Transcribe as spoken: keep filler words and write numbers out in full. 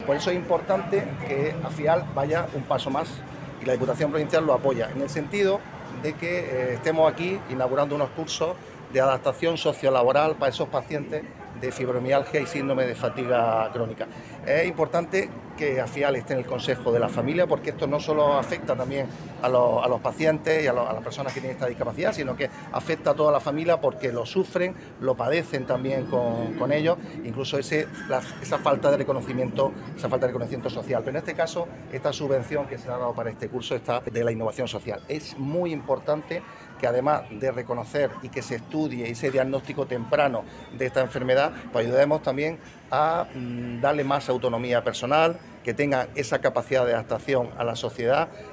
Por eso es importante que AFIAL vaya un paso más y la Diputación Provincial lo apoya, en el sentido de que eh, estemos aquí inaugurando unos cursos de adaptación sociolaboral para esos pacientes de fibromialgia y síndrome de fatiga crónica. Es importante que AFIAL esté en el Consejo de la Familia, porque esto no solo afecta también a los, a los pacientes y a, los, a las personas que tienen esta discapacidad, sino que afecta a toda la familia porque lo sufren, lo padecen también con, con ellos, incluso ese, la, esa falta de reconocimiento, esa falta de reconocimiento social. Pero en este caso, esta subvención que se ha dado para este curso está de la innovación social. Es muy importante que, además de reconocer y que se estudie ese diagnóstico temprano de esta enfermedad, pues ayudemos también a mm, darle más autonomía personal, que tengan esa capacidad de adaptación a la sociedad